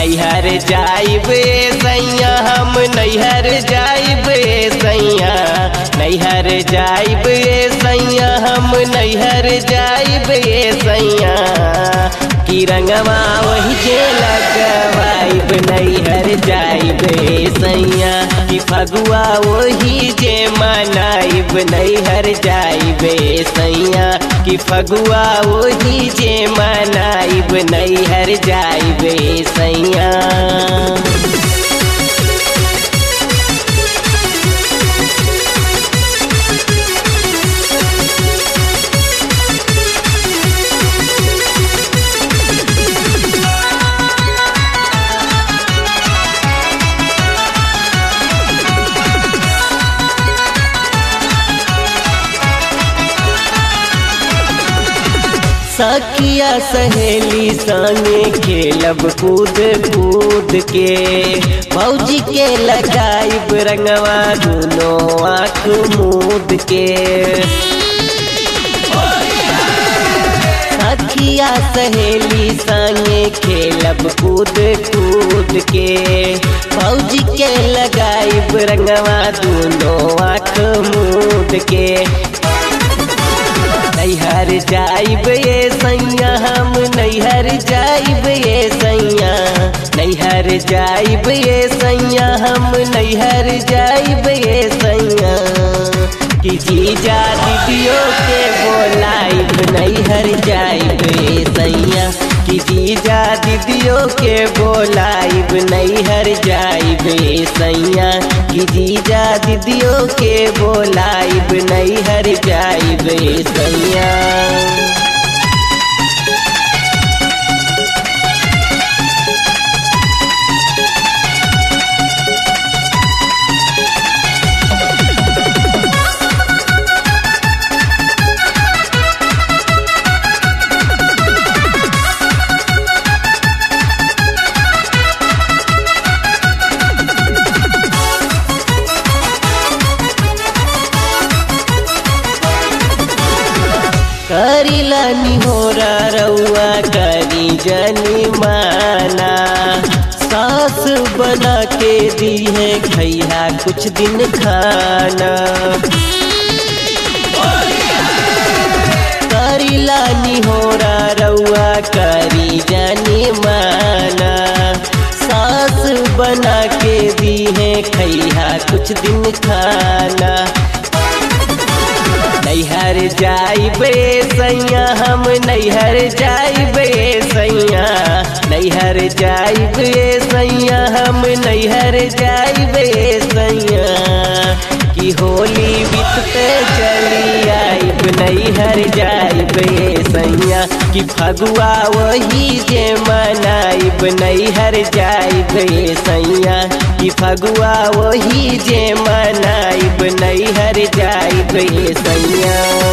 नैहर जाइबे सैया हम नैहर जाइबे सैया नैहर जाइबे सैया हम नैहर जाइबे सैया की रंगवा वही जे लगवाइब नैहर जाइबे सैया की फगुआ वही जे मनाइब नैहर जाइबे सैया की फगुआ वही जे मनाइब नैहर जाइबे सैया। सखिया सहेली संगे खेलब कूद कूद के भौजी के लगाइब रंगवा दोनों आँख मूद के। सखिया सहेली संगे खेलब कूद कूद के भौजी के लगाइब रंगवा दोनों आँख मूद के। नैहर जाइबे सैया हम नैहर जाइबे सैया नैहर जाइबे सैया हम नैहर जाइबे सैया कि जीजा दीदियों के बोलाइब नैहर जाइबे सैया कि जीजा दीदियों के बोलाइब नैहर जाइबे सैया कि जीजा दीदियों के बोलाइब नैहर जाइबे सैया। करीला निहोरा रउआ करी जनी माना सास बना के दी है खैया कुछ दिन खाना। करीला निहोरा रउआ करी जनी माना सास बना के दी है खैया कुछ दिन खाना। नैहर जाइबे सैया हम नैहर जाइबे सैया नैहर जाइबे सैया हम नैहर जाइबे सैया कि होली बीतते चली आइब नैहर जाइबे सैया कि फगुआ वही जे मनाइब नैहर जाइबे सैया कि फगुआ वही जे मनाइब नैहर जाइबे सैया।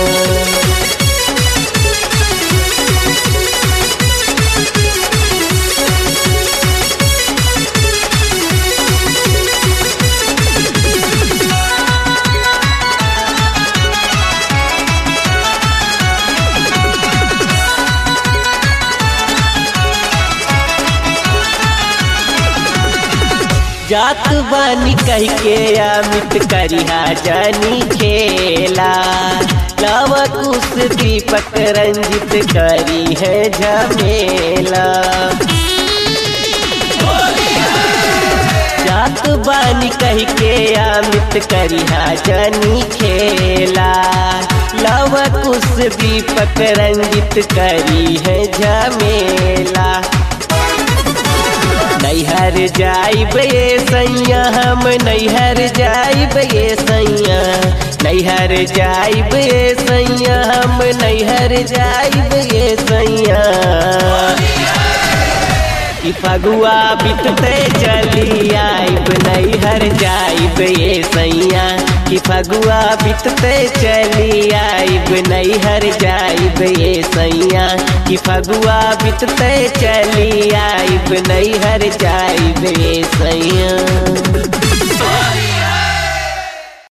जात बानी कह के अमित करिहा जानी खेला लावा कुश दीपक रंजित करी है झमेला। जात बानी कह के अमित करिहा जानी खेला लावा कुश दीपक रंजित करी है झमेला। नैहर जाइबे सैया हम नैहर जाइबे सैया नैहर जाइबे सैया हम नैहर जाइबे सैया कि फगुआ बीतते चली आइब नैहर जाइबे सैया कि फगुआ बीतते चली आइब नैहर जाइबे सैया कि फगुआ बीतते चली आइब नैहर जाइबे सैया।